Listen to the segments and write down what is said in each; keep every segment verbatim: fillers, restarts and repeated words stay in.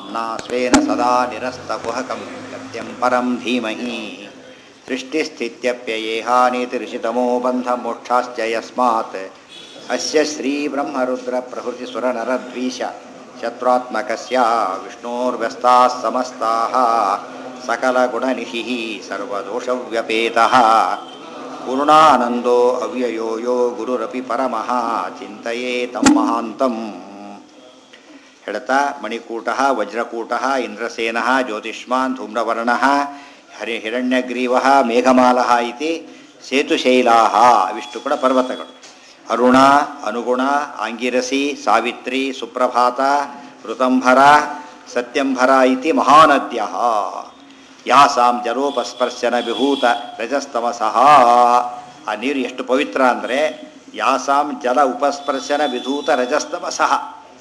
धाम्ना स्वेन सदा निरस्तकुहकं सत्यं परं धीमहि सृष्टिस्थित्यप्ययेहानीतिरिषितमो बन्धमोक्षाश्च यस्मात् अस्य श्रीब्रह्मरुद्रप्रभृतिसुरनरद्वीष शत्रुत्मकस्य विष्णोर्व्यस्ताः समस्ताः सकलगुणनिधिः सर्वदोषव्यपेतः पूर्णानन्दो अव्ययो यो गुरुरपಿ ಪರಮಃ ಚಿಂತಯೇತಂ ಮಹಾಂತಂ ಹೇಳ್ತಾ ಮಣಿಕೂಟಃ ವಜ್ರಕೂಟಃ ಇಂದ್ರಸೇನಃ ಜ್ಯೋತಿಷ್ಮಾನ್ ಧೂಮ್ರವರ್ಣಃ ಹರಿ ಹಿರಣ್ಯಗ್ರೀವಃ ಮೇಘಮಾಲಃ ಇತಿ ಸೇತುಶೈಲಾಃ ಇವಿಷ್ಟು ಕೂಡ ಪರ್ವತಗಳು. ಅರುಣ ಅನುಗುಣ ಆಂಗಿರಸಿ ಸಾವಿತ್ರಿ ಸುಪ್ರಭಾತ ಋತಂಭರ ಸತ್ಯಂಭರ ಇತಿ ಮಹಾನದ್ಯಃ ಯಾಸಾಂ ಜಲೋಪಸ್ಪರ್ಶನ ವಿಭೂತ ರಜಸ್ತಮಸಃ. ಆ ನೀರು ಎಷ್ಟು ಪವಿತ್ರ ಅಂದರೆ ಯಾಸಾಂ ಜಲ ಉಪಸ್ಪರ್ಶನ ವಿಧೂತ ರಜಸ್ತಮಸಃ.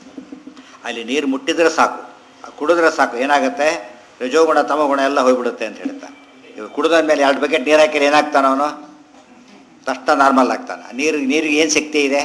ಅಲ್ಲಿ ನೀರು ಮುಟ್ಟಿದ್ರೆ ಸಾಕು, ಕುಡಿದ್ರೆ ಸಾಕು, ಏನಾಗುತ್ತೆ ರಜೋಗುಣ ತಮಗುಣ ಎಲ್ಲ ಹೋಗ್ಬಿಡುತ್ತೆ ಅಂತ ಹೇಳ್ತಾನೆ. ಇವಾಗ ಕುಡಿದ ಮೇಲೆ ಎರಡು ಬಕೆಟ್ ನೀರು ಹಾಕಿದ್ರೆ ಏನಾಗ್ತಾನೆ ಅವನು? ತಕ್ಷಣ ನಾರ್ಮಲ್ ಆಗ್ತಾನೆ. ನೀರು ನೀರಿಗೆ ಏನು ಶಕ್ತಿ ಇದೆ?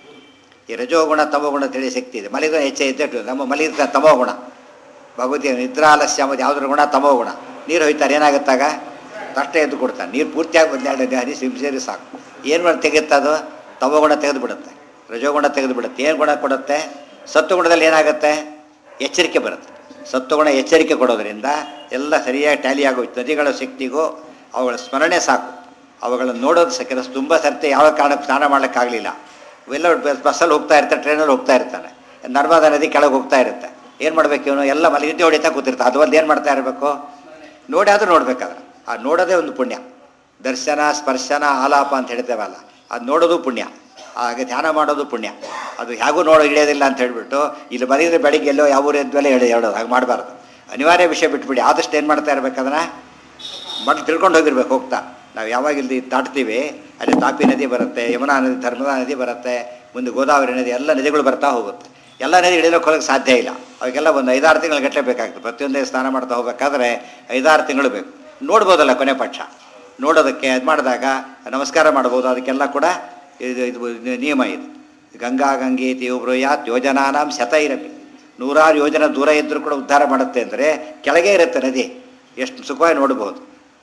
ಈ ರಜೋಗುಣ ತಮೋಗುಣ ತಿಳಿ ಶಕ್ತಿ ಇದೆ. ಮಲಗಿದ ಹೆಚ್ಚೆ ಇದ್ದಿಟ್ಟು ನಮ್ಮ ಮಲಗಿದ ತಮೋಗುಣ, ಭಗವತಿ ನಿದ್ರಾಲಸ್ಯ ಅಂಬುದು ಯಾವುದ್ರ ಗುಣ? ತಮೋಗುಣ. ನೀರು ಹೋಯ್ತಾರೆ ಏನಾಗುತ್ತಾಗ ತಷ್ಟೇ ಎದ್ದು ಕೊಡ್ತಾನೆ. ನೀರು ಪೂರ್ತಿಯಾಗಿ ಒಂದೆರಡು ಹನಿ ಸಿಂಸೇರಿ ಸಾಕು. ಏನು ಮಾಡಿ ತೆಗೆಯುತ್ತೆ ಅದು? ತಮೋಗುಣ ತೆಗೆದು ಬಿಡುತ್ತೆ, ರಜೋಗುಣ ತೆಗೆದು ಬಿಡುತ್ತೆ. ಏನು ಗುಣ ಕೊಡುತ್ತೆ? ಸತ್ವಗುಣದಲ್ಲಿ ಏನಾಗುತ್ತೆ? ಎಚ್ಚರಿಕೆ ಬರುತ್ತೆ. ಸತ್ವಗುಣ ಎಚ್ಚರಿಕೆ ಕೊಡೋದ್ರಿಂದ ಎಲ್ಲ ಸರಿಯಾಗಿ ಟ್ಯಾಲಿ ಆಗೋಯ್ತು. ನದಿಗಳ ಶಕ್ತಿಗೂ ಅವುಗಳ ಸ್ಮರಣೆ ಸಾಕು. ಅವುಗಳನ್ನು ನೋಡೋದು ಸಕ್ಕಿರ ತುಂಬ ಸರ್ತಿ ಯಾವ ಕಾರಣಕ್ಕೆ ಸ್ನಾನ ಮಾಡೋಕ್ಕಾಗಲಿಲ್ಲ. ಇವೆಲ್ಲ ಬಸ್ಸಲ್ಲಿ ಹೋಗ್ತಾ ಇರ್ತಾರೆ, ಟ್ರೈನಲ್ಲಿ ಹೋಗ್ತಾ ಇರ್ತಾನೆ, ನರ್ಮದಾ ನದಿ ಕೆಳಗೆ ಹೋಗ್ತಾ ಇರುತ್ತೆ. ಏನು ಮಾಡಬೇಕು ಇವನು? ಎಲ್ಲ ಮಲಗಿದ್ದೆ ಹೊಡಿತಾ ಕೂತಿರ್ತಾನೆ. ಅದು ಒಂದು ಏನು ಮಾಡ್ತಾ ಇರಬೇಕು? ನೋಡಿ ಆದರೂ ನೋಡ್ಬೇಕಾದ್ರೆ ಆ ನೋಡೋದೇ ಒಂದು ಪುಣ್ಯ. ದರ್ಶನ ಸ್ಪರ್ಶನ ಆಲಾಪ ಅಂತ ಹೇಳ್ತೇವಲ್ಲ, ಅದು ನೋಡೋದು ಪುಣ್ಯ. ಹಾಗೆ ಧ್ಯಾನ ಮಾಡೋದು ಪುಣ್ಯ. ಅದು ಹೇಗೂ ನೋಡೋ ಹಿಡಿಯೋದಿಲ್ಲ ಅಂತ ಹೇಳಿಬಿಟ್ಟು ಇಲ್ಲಿ ಬರೀದ್ರೆ ಬೆಳಿಗ್ಗೆ ಎಲ್ಲೋ ಯಾವ ಊರು ಎದ್ಮೇಲೆ ಹೇಳಿ ಹೇಳೋದು ಹಾಗೆ ಮಾಡಬಾರ್ದು. ಅನಿವಾರ್ಯ ವಿಷಯ ಬಿಟ್ಬಿಡಿ. ಆದಷ್ಟು ಏನು ಮಾಡ್ತಾ ಇರ್ಬೇಕದನ್ನು ಮಟ್ಟು ತಿಳ್ಕೊಂಡು ಹೋಗಿರ್ಬೇಕು. ಹೋಗ್ತಾ ನಾವು ಯಾವಾಗ ಇಲ್ಲಿ ದಾಟ್ತೀವಿ ಅಲ್ಲಿ ತಾಪಿ ನದಿ ಬರುತ್ತೆ, ಯಮುನಾ ನದಿ, ಧರ್ಮದಾ ನದಿ ಬರುತ್ತೆ, ಮುಂದೆ ಗೋದಾವರಿ ನದಿ, ಎಲ್ಲ ನದಿಗಳು ಬರ್ತಾ ಹೋಗುತ್ತೆ. ಎಲ್ಲ ನದಿ ಹಿಡಿಯೋಕ್ಕೆ ಹೋಗೋಕ್ಕೆ ಸಾಧ್ಯ ಇಲ್ಲ. ಅವಕ್ಕೆಲ್ಲ ಒಂದು ಐದಾರು ತಿಂಗಳು ಗಟ್ಟಲೆ ಬೇಕಾಗ್ತದೆ. ಪ್ರತಿಯೊಂದೇ ಸ್ನಾನ ಮಾಡ್ತಾ ಹೋಗ್ಬೇಕಾದ್ರೆ ಐದಾರು ತಿಂಗಳು ಬೇಕು. ನೋಡ್ಬೋದಲ್ಲ ಕೊನೆ ಪಕ್ಷ. ನೋಡೋದಕ್ಕೆ ಅದು ಮಾಡಿದಾಗ ನಮಸ್ಕಾರ ಮಾಡ್ಬೋದು. ಅದಕ್ಕೆಲ್ಲ ಕೂಡ ಇದು ಇದು ನಿಯಮ ಇದು. ಗಂಗಾ ಗಂಗೇತಿ ಬ್ರೂಯಾತ್ ಯೋಜನಾನಾಂ ಶತೈರಪಿ. ನೂರಾರು ಯೋಜನೆ ದೂರ ಇದ್ದರೂ ಕೂಡ ಉದ್ಧಾರ ಮಾಡುತ್ತೆ ಅಂದರೆ ಕೆಳಗೆ ಇರುತ್ತೆ ನದಿ. ಎಷ್ಟು ಸುಖವಾಗಿ ನೋಡ್ಬೋದು.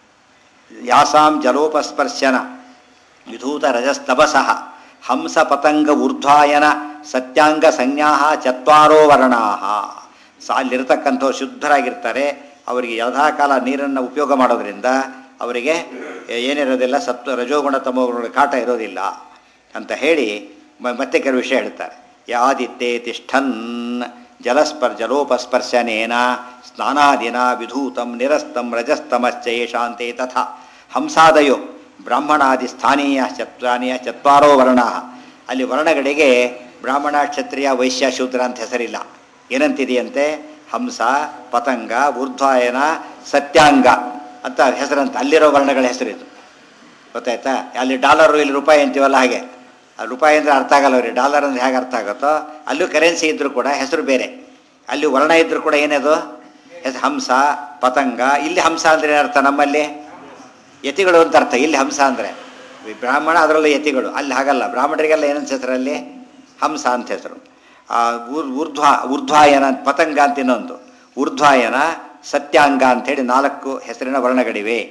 ಯಾಸಾಂ ಜಲೋಪಸ್ಪರ್ಶನ ವಿಧೂತ ರಜಸ್ತಮಸಃ ಹಂಸ ಪತಂಗ ಊರ್ಧ್ವಾಯನ ಸತ್ಯಾಂಗ ಸಂಜ್ಞಾ ಚತ್ವಾರೋ ವರ್ಣಾ. ಸಾಲಿರ್ತಕ್ಕಂಥವ್ರು ಶುದ್ಧರಾಗಿರ್ತಾರೆ. ಅವರಿಗೆ ಯಥಾಕಾಲ ನೀರನ್ನು ಉಪಯೋಗ ಮಾಡೋದ್ರಿಂದ ಅವರಿಗೆ ಏನಿರೋದಿಲ್ಲ, ಸತ್ವ ರಜೋಗುಣ ತಮೋಗುಣ ಕಾಟ ಇರೋದಿಲ್ಲ ಅಂತ ಹೇಳಿ ಮತ್ತೆ ಕೆಲವು ವಿಷಯ ಹೇಳ್ತಾರೆ. ಯಾದಿತ್ತೇ ತಿಷ್ಠನ್ ಜಲಸ್ಪರ್ ಜಲೋಪಸ್ಪರ್ಶನೇನ ಸ್ನಾನಾದಿನ ವಿಧೂತಂ ನಿರಸ್ತಂ ರಜಸ್ತಮಶ್ಚೇಷಾಂತೆ ತಥಾ ಹಂಸಾದಯೋ ಬ್ರಾಹ್ಮಣಾದಿ ಸ್ಥಾನೀಯ ಚತ್ವಾನೀಯ ಚತ್ವಾರೋ ವರ್ಣ. ಅಲ್ಲಿ ವರ್ಣಗಳಿಗೆ ಬ್ರಾಹ್ಮಣ ಕ್ಷತ್ರಿಯ ವೈಶ್ಯ ಶೂದ್ರ ಅಂತ ಹೆಸರಿಲ್ಲ. ಏನಂತಿದೆಯಂತೆ? ಹಂಸ ಪತಂಗ ಊರ್ಧ್ವಾಯನ ಸತ್ಯಾಂಗ ಅಂತ ಹೆಸರಂತ. ಅಲ್ಲಿರೋ ವರ್ಣಗಳ ಹೆಸರಿದು ಗೊತ್ತಾಯ್ತಾ? ಅಲ್ಲಿ ಡಾಲರು ಇಲ್ಲಿ ರೂಪಾಯಿ ಅಂತೀವಲ್ಲ ಹಾಗೆ. ಆ ರೂಪಾಯಿ ಅಂದರೆ ಅರ್ಥ ಆಗಲ್ಲ ಅವ್ರಿಗೆ. ಡಾಲರ್ ಅಂದರೆ ಹೇಗೆ ಅರ್ಥ ಆಗುತ್ತೋ ಅಲ್ಲೂ ಕರೆನ್ಸಿ ಇದ್ದರೂ ಕೂಡ ಹೆಸರು ಬೇರೆ. ಅಲ್ಲಿ ವರ್ಣ ಇದ್ದರೂ ಕೂಡ ಏನದು ಹೆಸರು? ಹಂಸ ಪತಂಗ. ಇಲ್ಲಿ ಹಂಸ ಅಂದರೆ ಅರ್ಥ ನಮ್ಮಲ್ಲಿ ಯತಿಗಳು ಅಂತ ಅರ್ಥ. ಇಲ್ಲಿ ಹಂಸ ಅಂದರೆ ಬ್ರಾಹ್ಮಣ, ಅದರಲ್ಲೂ ಯತಿಗಳು. ಅಲ್ಲಿ ಹಾಗಲ್ಲ. ಬ್ರಾಹ್ಮಣರಿಗೆಲ್ಲ ಏನಂತ ಹೆಸರಲ್ಲಿ ಹಂಸ ಅಂತ ಹೆಸರು. ಊರ್ಧ್ವ ಊರ್ಧ್ವಾಯನ ಪತಂಗ ಅಂತ ಇನ್ನೊಂದು, ಊರ್ಧ್ವಾಯನ ಸತ್ಯಾಂಗ ಅಂಥೇಳಿ ನಾಲ್ಕು ಹೆಸರಿನ ವರ್ಣಗಳಿವೆ.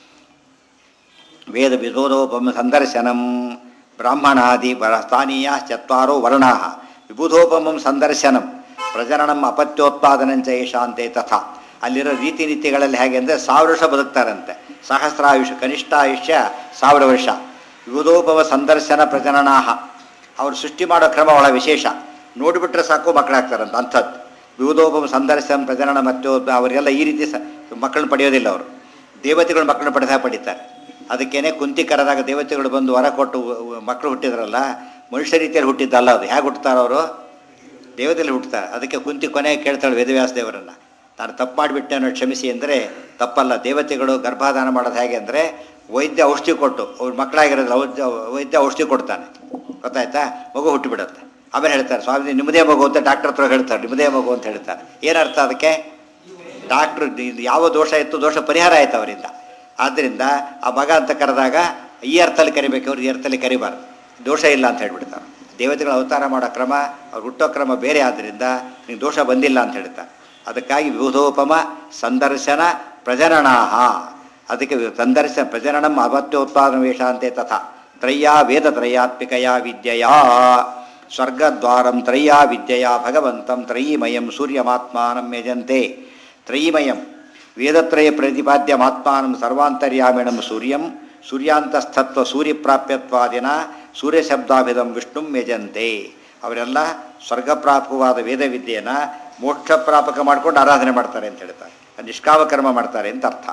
ವೇದ ವಿಬೋಧೋಪಮ ಸಂದರ್ಶನಂ ಬ್ರಾಹ್ಮಣಾದಿ ವರ ಸ್ಥಾನೀಯ ಚತ್ವಾರೋ ವರ್ಣಾ ವಿಬುಧೋಪಮಂ ಸಂದರ್ಶನಂ ಪ್ರಜನನಂ ಅಪತ್ಯೋತ್ಪಾದನಂಚ ಏಷಾಂತೆ ತಥಾ. ಅಲ್ಲಿರೋ ರೀತಿ ನೀತಿಗಳಲ್ಲಿ ಹೇಗೆ ಅಂದರೆ ಸಾವಿರ ವರ್ಷ ಬದುಕ್ತಾರಂತೆ. ಸಹಸ್ರಾಯುಷ ಕನಿಷ್ಠ ಆಯುಷ್ಯ ಸಾವಿರ ವರ್ಷ. ವಿಬುಧೋಪಮ ಸಂದರ್ಶನ ಪ್ರಜನನಾಹ. ಅವರು ಸೃಷ್ಟಿ ಮಾಡೋ ಕ್ರಮ ಬಹಳ ವಿಶೇಷ. ನೋಡಿಬಿಟ್ರೆ ಸಾಕು ಮಕ್ಕಳಾಗ್ತಾರಂತ ಅಂಥದ್ದು. ವಿಬುಧೋಪಮ ಸಂದರ್ಶನ ಪ್ರಜನನ ಮತ್ತು ಅವರಿಗೆಲ್ಲ ಈ ರೀತಿ ಸ ಮಕ್ಕಳನ್ನ ಪಡೆಯೋದಿಲ್ಲ. ಅವರು ದೇವತೆಗಳು ಮಕ್ಕಳನ್ನ ಪಡೆದಾಗ ಪಡಿತಾರೆ. ಅದಕ್ಕೇನೆ ಕುಂತಿ ಕರೆದಾಗ ದೇವತೆಗಳು ಬಂದು ವರ ಕೊಟ್ಟು ಮಕ್ಕಳು ಹುಟ್ಟಿದ್ರಲ್ಲ, ಮನುಷ್ಯ ರೀತಿಯಲ್ಲಿ ಹುಟ್ಟಿದ್ದಲ್ಲ ಅದು. ಹೇಗೆ ಹುಟ್ಟುತ್ತಾರೆ ಅವರು? ದೇವತೆಯಲ್ಲಿ ಹುಟ್ಟುತ್ತಾರೆ. ಅದಕ್ಕೆ ಕುಂತಿ ಕೊನೆಗೆ ಕೇಳ್ತಾಳೆ ವೇದವ್ಯಾಸ ದೇವರನ್ನು, ನಾನು ತಪ್ಪು ಮಾಡಿಬಿಟ್ಟೆ ಅನ್ನೋ ಕ್ಷಮಿಸಿ ಅಂದರೆ ತಪ್ಪಲ್ಲ. ದೇವತೆಗಳು ಗರ್ಭಾಧಾನ ಮಾಡೋದು ಹೇಗೆ ಅಂದರೆ ವೈದ್ಯ ಔಷಧಿ ಕೊಟ್ಟು ಅವ್ರ ಮಕ್ಕಳಾಗಿರೋದಿಲ್ಲ, ಔಷಧ ವೈದ್ಯ ಔಷಧಿ ಕೊಡ್ತಾನೆ. ಗೊತ್ತಾಯ್ತಾ? ಮಗು ಹುಟ್ಟಿಬಿಡುತ್ತೆ. ಆಮೇಲೆ ಹೇಳ್ತಾರೆ ಸ್ವಾಮಿ ನಿಮ್ಮದೇ ಮಗು ಅಂತ ಡಾಕ್ಟರ್ ಹತ್ರ ಹೇಳ್ತಾರೆ. ನಿಮ್ಮದೇ ಮಗು ಅಂತ ಹೇಳ್ತಾರೆ. ಏನರ್ಥ ಅದಕ್ಕೆ? ಡಾಕ್ಟ್ರು ಯಾವ ದೋಷ ಇತ್ತು ದೋಷ ಪರಿಹಾರ ಆಯ್ತು ಅವರಿಂದ. ಆದ್ದರಿಂದ ಆ ಮಗ ಅಂತ ಕರೆದಾಗ ಈ ಅರ್ಥದಲ್ಲಿ ಕರಿಬೇಕು, ಅವ್ರು ಈ ಅರ್ಥದಲ್ಲಿ ಕರಿಬಾರ್ದು. ದೋಷ ಇಲ್ಲ ಅಂತ ಹೇಳ್ಬಿಡ್ತಾರೆ. ದೇವತೆಗಳ ಅವತಾರ ಮಾಡೋ ಕ್ರಮ, ಅವ್ರು ಹುಟ್ಟೋ ಕ್ರಮ ಬೇರೆ ಆದ್ದರಿಂದ ನಿಂಗೆ ದೋಷ ಬಂದಿಲ್ಲ ಅಂತ ಹೇಳ್ತಾರೆ. ಅದಕ್ಕಾಗಿ ವಿವಿಧೋಪಮ ಸಂದರ್ಶನ ಪ್ರಜನನಾಹ. ಅದಕ್ಕೆ ಸಂದರ್ಶನ ಪ್ರಜನನಂ ಅವತ್ಯೋತ್ಪಾದನ ವೇಷಾಂತೆ ತಥಾ ತ್ರಯ್ಯಾ ವೇದ ತ್ರಯಾತ್ಮಿಕಯ ವಿದ್ಯೆಯ ಸ್ವರ್ಗದ್ವಾರಂ ತ್ರಯ್ಯಾ ವಿದ್ಯೆಯ ಭಗವಂತಂ ತ್ರಯೀಮಯಂ ಸೂರ್ಯಮಾತ್ಮಾನಂ ಯಜಂತೆ. ತ್ರಯೀಮಯಂ ವೇದತ್ರಯ ಪ್ರತಿಪಾದ್ಯಮಾತ್ಮಾನಂ ಸರ್ವಾಂತರ್ಯಾಮಿಣಂ ಸೂರ್ಯಂ ಸೂರ್ಯಾಂತಸ್ಥತ್ವ ಸೂರ್ಯಪ್ರಾಪ್ಯತ್ವಾದಿನ ಸೂರ್ಯಶಬ್ದಾಭಿಧಂ ವಿಷ್ಣುಂ ಯಜಂತೆ. ಅವರೆಲ್ಲ ಸ್ವರ್ಗಪ್ರಾಪಕವಾದ ವೇದವಿದ್ಯೆಯನ್ನು ಮೋಕ್ಷ ಪ್ರಾಪಕ ಮಾಡ್ಕೊಂಡು ಆರಾಧನೆ ಮಾಡ್ತಾರೆ ಅಂತ ಹೇಳ್ತಾರೆ. ನಿಷ್ಕಾಮ ಕರ್ಮ ಮಾಡ್ತಾರೆ ಅಂತ ಅರ್ಥ.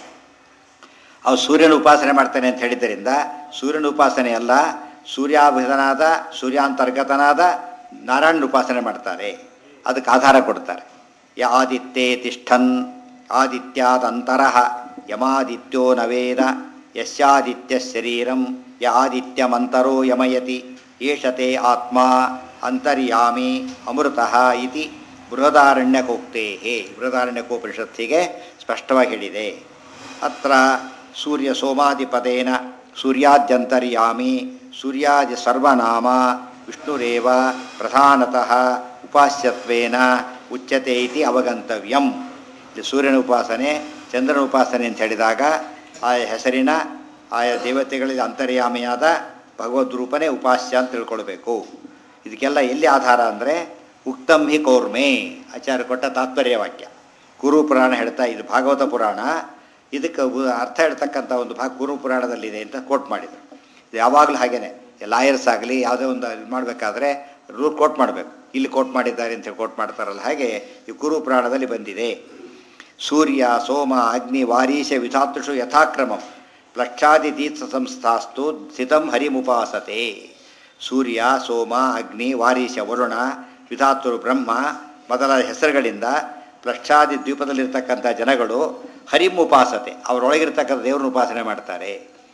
ಅವ್ರು ಸೂರ್ಯನ ಉಪಾಸನೆ ಮಾಡ್ತಾನೆ ಅಂತ ಹೇಳಿದ್ದರಿಂದ ಸೂರ್ಯನ ಉಪಾಸನೆ ಅಲ್ಲ, ಸೂರ್ಯಾಭಿಧನಾದ ಸೂರ್ಯಾಂತರ್ಗತನಾದ ನಾರಾಯಣನ ಉಪಾಸನೆ ಮಾಡ್ತಾರೆ. ಅದಕ್ಕೆ ಆಧಾರ ಕೊಡ್ತಾರೆ. ಯ ಆದಿತ್ಯೇ ತಿಷ್ಠನ್ ಆದಿತ್ಯಾದಂತರಃ ಯಮಾದಿತ್ಯೋ ನವೇದ ಯಸ್ಯಾದಿತ್ಯ ಶರೀರಂ ಯ ಆದಿತ್ಯಮಂತರೋ ಯಮಯತಿ ಏಷತೆ ಆತ್ಮ ಅಂತರ್ಯಾಮಿ ಅಮೃತಃ ಇತಿ ಬೃಹದಾರಣ್ಯಕೋಕ್ತೇ. ಬೃಹದಾರಣ್ಯಕೋಪನಿಷತ್ತಿಗೆ ಸ್ಪಷ್ಟವಾಗಿ ಹೇಳಿದೆ. ಅತ್ರ ಸೂರ್ಯ ಸೋಮಾದಿಪದೇನ ಸೂರ್ಯಾದ್ಯಂತರ್ಯಾಮಿ ಸೂರ್ಯಾದಿ ಸರ್ವನಾಮ ವಿಷ್ಣುರೇವ ಪ್ರಧಾನತಃ ಉಪಾಸ್ಯತ್ವೇನ ಉಚ್ಯತೆ ಇತಿ ಅವಗಂತವ್ಯಂ. ಸೂರ್ಯನ ಉಪಾಸನೆ ಚಂದ್ರನ ಉಪಾಸನೆ ಅಂತ ಹೇಳಿದಾಗ ಆಯಾ ಹೆಸರಿನ ಆಯಾ ದೇವತೆಗಳಿಗೆ ಅಂತರ್ಯಾಮಿಯಾದ ಭಗವದ್ರೂಪನೇ ಉಪಾಸ್ಯ ಅಂತ ತಿಳ್ಕೊಳ್ಬೇಕು. ಇದಕ್ಕೆಲ್ಲ ಎಲ್ಲಿ ಆಧಾರ ಅಂದರೆ ಉಕ್ತಂ ಹಿ ಕೌರ್ಮೆ ಆಚಾರ್ಯ ಕೊಟ್ಟ ತಾತ್ಪರ್ಯ ವಾಕ್ಯ. ಕುರು ಪುರಾಣ ಹೇಳ್ತಾ ಇದು ಭಾಗವತ ಪುರಾಣ, ಇದಕ್ಕೆ ಅರ್ಥ ಹೇಳ್ತಕ್ಕಂಥ ಒಂದು ಭಾಗ ಕುರು ಪುರಾಣದಲ್ಲಿದೆ ಅಂತ ಕೋಟ್ ಮಾಡಿದರು. ಇದು ಯಾವಾಗಲೂ ಹಾಗೇನೆ, ಲಾಯರ್ಸ್ ಆಗಲಿ ಯಾವುದೇ ಒಂದು ಇದು ಮಾಡಬೇಕಾದ್ರೆ ರೂಲ್ ಕೋಟ್ ಮಾಡಬೇಕು. ಇಲ್ಲಿ ಕೋಟ್ ಮಾಡಿದ್ದಾರೆ ಅಂತೇಳಿ ಕೋಟ್ ಮಾಡ್ತಾರಲ್ಲ, ಹಾಗೆ ಈ ಕುರು ಪುರಾಣದಲ್ಲಿ ಬಂದಿದೆ. ಸೂರ್ಯ ಸೋಮ ಅಗ್ನಿ ವಾರೀಶ ವಿಧಾತೃಷು ಯಥಾಕ್ರಮಂ ಲಕ್ಷಾದಿ ತೀರ್ಥ ಸಂಸ್ಥಾಸ್ತು ಸ್ಥಿತಂ ಹರಿಮುಪಾಸತೆ. ಸೂರ್ಯ ಸೋಮ ಅಗ್ನಿ ವಾರೀಶ ವರುಣ ವಿಧಾತೃ ಬ್ರಹ್ಮ ಮೊದಲಾದ ಹೆಸರುಗಳಿಂದ ಲಕ್ಷಾದಿ ದ್ವೀಪದಲ್ಲಿರ್ತಕ್ಕಂಥ ಜನಗಳು ಹರಿಮುಪಾಸತೆ ಅವರೊಳಗಿರ್ತಕ್ಕಂಥ ದೇವರನ್ನು ಉಪಾಸನೆ ಮಾಡ್ತಾರೆ.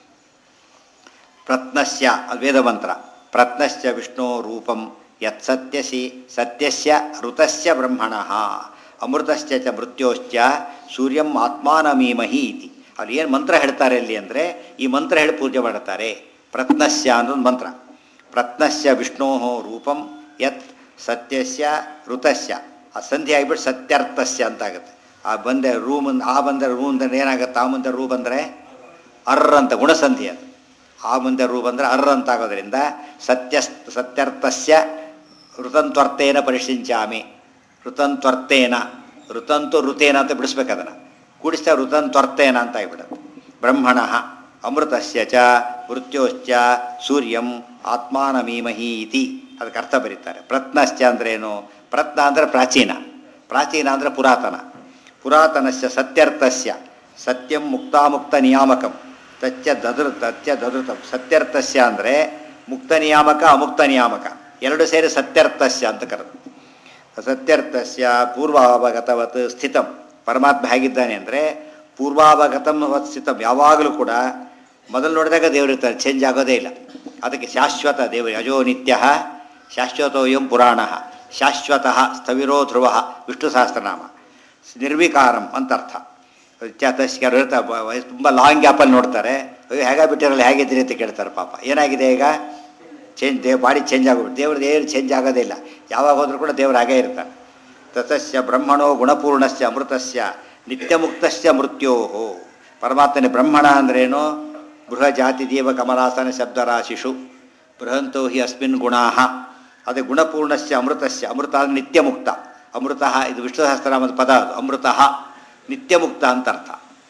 ಪ್ರತ್ನಸ್ಯ ವೇದ ಮಂತ್ರ ಪ್ರತ್ನಶ್ಚ ವಿಷ್ಣು ರೂಪಂ ಯತ್ ಸತ್ಯಸಿ ಸತ್ಯಸ್ಯ ಋತಸ್ಯ ಬ್ರಹ್ಮಣಃ ಅಮೃತಶ್ಚ ಚ ಮೃತ್ಯೋಶ್ಚ ಸೂರ್ಯಂ ಆತ್ಮಾನಮೀಮಹಿ ಇತಿ. ಅವ್ರು ಏನು ಮಂತ್ರ ಹೇಳ್ತಾರೆ ಇಲ್ಲಿ ಅಂದರೆ ಈ ಮಂತ್ರ ಹೇಳಿ ಪೂಜೆ ಮಾಡ್ತಾರೆ. ಪ್ರತ್ನಸ್ಯ ಅನ್ನೋದು ಮಂತ್ರ. ಪ್ರತ್ನಸ್ಯ ವಿಷ್ಣೋ ರೂಪಂ ಯತ್ ಸತ್ಯಸ್ಯ ಋತಸ್ಯ ಆ ಸಂಧಿ ಆಗಿಬಿಟ್ಟು ಸತ್ಯರ್ಥಸ್ಯ ಅಂತಾಗುತ್ತೆ. ಆ ಬಂದೆ ರೂ ಮುಂದೆ ಆ ಬಂದರೆ ರೂ ಅಂದರೆ ಏನಾಗುತ್ತೆ, ಆ ಮುಂದೆ ರೂ ಬಂದರೆ ಅರ್ರ ಅಂತ ಗುಣಸಂಧಿ ಅದು. ಆ ಮುಂದೆ ರೂ ಬಂದರೆ ಅರ್ರ ಅಂತಾಗೋದ್ರಿಂದ ಸತ್ಯ ಸತ್ಯರ್ಥಸ್ಯ ಋತಂತ್ವರ್ಥೇನ ಪರಿಶಿಂಚಾಮಿ. ಋತಂತ್ವರ್ಥೇನ ಋತಂತು ಋತೇನ ಅಂತ ಬಿಡಿಸ್ಬೇಕು, ಅದನ್ನು ಕೂಡಿಸ್ತಾ ಋತಂತ್ವರ್ಥೇನ ಅಂತ ಆಗಿಬಿಡುತ್ತೆ. ಬ್ರಹ್ಮಣಃ ಅಮೃತಸ್ಯ ಚ ಮೃತ್ಯೋಶ್ಚ ಸೂರ್ಯಂ ಆತ್ಮಾನಮೀಮಹಿ ಇತಿ ಅದಕ್ಕೆ ಅರ್ಥ ಬರೀತಾರೆ. ಪ್ರತ್ನಶ್ಚ ಅಂದ್ರೇನು? ಪ್ರತ್ನ ಅಂದರೆ ಪ್ರಾಚೀನ, ಪ್ರಾಚೀನ ಅಂದರೆ ಪುರಾತನ. ಪುರಾತನಸ್ಯ ಸತ್ಯರ್ಥಸ್ಯ ಸತ್ಯಂ ಮುಕ್ತಾಮುಕ್ತ ನಿಯಾಮಕಂ ತಚ್ಚ ದದೃ ತಚ್ಚ ದದೃತಂ. ಸತ್ಯರ್ಥಸ್ಯ ಅಂದರೆ ಮುಕ್ತ ನಿಯಾಮಕ ಅಮುಕ್ತ ನಿಯಾಮಕ ಎರಡು ಸೇರಿ ಸತ್ಯರ್ಥಸ್ಯ ಅಂತ ಕರೆದು. ಸತ್ಯರ್ಥಸ್ಯ ಪೂರ್ವಾವಗತವತ್ ಸ್ಥಿತಂ. ಪರಮಾತ್ಮ ಹೇಗಿದ್ದಾನೆ ಅಂದರೆ ಪೂರ್ವಾವಗತಂ ವತ್ ಸ್ಥಿತಂ. ಯಾವಾಗಲೂ ಕೂಡ ಮೊದಲು ನೋಡಿದಾಗ ದೇವರಿರ್ತಾರೆ, ಚೇಂಜ್ ಆಗೋದೇ ಇಲ್ಲ. ಅದಕ್ಕೆ ಶಾಶ್ವತ ದೇವರು ಅಜೋ ನಿತ್ಯ ಶಾಶ್ವತೋಯಂ ಪುರಾಣ ಶಾಶ್ವತಃ ಸ್ಥವಿರೋ ಧ್ರುವ ವಿಷ್ಣು ಸಹಸ್ರನಾಮ. ನಿರ್ವಿಕಾರಂ ಅಂತ ಅರ್ಥ. ತಸ್ಕರು ಇರ್ತಾರೆ, ತುಂಬ ಲಾಂಗ್ ಗ್ಯಾಪಲ್ಲಿ ನೋಡ್ತಾರೆ, ಅಯ್ಯೋ ಹೇಗೆ ಬಿಟ್ಟಿರಲ್ಲ ಹೇಗಿದ್ದೀರಿ ಅಂತ ಕೇಳ್ತಾರೆ. ಪಾಪ ಏನಾಗಿದೆ ಈಗ? ಚೇಂಜ್ ದೇವ್ ಬಾಡಿ ಚೇಂಜ್ ಆಗೋಗ್ಬಿಟ್ಟು ದೇವ್ರದ್ದು ಏನು ಚೇಂಜ್ ಆಗೋದೇ ಇಲ್ಲ. ಯಾವಾಗ ಹೋದರೂ ಕೂಡ ದೇವ್ರು ಹಾಗೇ ಇರ್ತಾನೆ. ತತಸ್ಯ ಬ್ರಹ್ಮಣೋ ಗುಣಪೂರ್ಣಸ್ಯ ಅಮೃತಸ್ಯ ನಿತ್ಯಮುಕ್ತಸ್ಯ ಮೃತ್ಯೋ. ಪರಮಾತ್ಮನೇ ಬ್ರಹ್ಮಣ ಅಂದ್ರೇನು? ಬೃಹಜಾತಿ ದೇವ ಕಮಲಾಸನ ಶಬ್ದರಾಶಿಷು ಬೃಹಂತೋ ಹಿ ಅಸ್ಮಿನ್ ಗುಣಾಹ. ಅದೇ ಗುಣಪೂರ್ಣಸ್ಯ ಅಮೃತಸ್ಯ. ಅಮೃತ ಅಂದರೆ ನಿತ್ಯಮುಕ್ತ. ಅಮೃತ ಇದು ವಿಷ್ಣು ಸಹಸ್ರನಾಮದ ಪದ, ಅದು ಅಮೃತ ನಿತ್ಯಮುಕ್ತ ಅಂತ ಅರ್ಥ.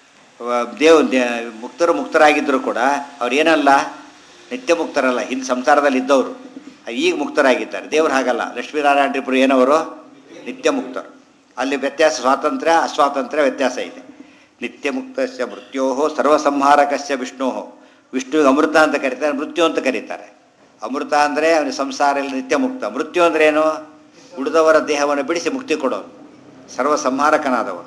ದೇವ್ ಮುಕ್ತರು ಮುಕ್ತರಾಗಿದ್ದರೂ ಕೂಡ ಅವ್ರು ಏನಲ್ಲ ನಿತ್ಯ ಮುಕ್ತರಲ್ಲ, ಹಿಂದೆ ಸಂಸಾರದಲ್ಲಿ ಇದ್ದವರು ಈಗ ಮುಕ್ತರಾಗಿದ್ದಾರೆ. ದೇವರು ಹಾಗಲ್ಲ. ಲಕ್ಷ್ಮೀನಾರಾಯಣ ತ್ರಿಪುರ ಏನವರು ನಿತ್ಯ ಮುಕ್ತರು. ಅಲ್ಲಿ ವ್ಯತ್ಯಾಸ, ಸ್ವಾತಂತ್ರ್ಯ ಅಸ್ವಾತಂತ್ರ್ಯ ವ್ಯತ್ಯಾಸ ಇದೆ. ನಿತ್ಯ ಮುಕ್ತಸ್ಯ ಮೃತ್ಯೋ ಸರ್ವಸಂಹಾರಕಸ್ಯ ವಿಷ್ಣು. ವಿಷ್ಣುವಿಗೆ ಅಮೃತ ಅಂತ ಕರೀತಾರೆ, ಮೃತ್ಯು ಅಂತ ಕರೀತಾರೆ. ಅಮೃತ ಅಂದರೆ ಅವನಿಗೆ ಸಂಸಾರ ಎಲ್ಲ ನಿತ್ಯ ಮುಕ್ತ. ಮೃತ್ಯು ಅಂದರೆ ಏನು? ಉಳಿದವರ ದೇಹವನ್ನು ಬಿಡಿಸಿ ಮುಕ್ತಿ ಕೊಡೋನು, ಸರ್ವಸಂಹಾರಕನಾದವನು.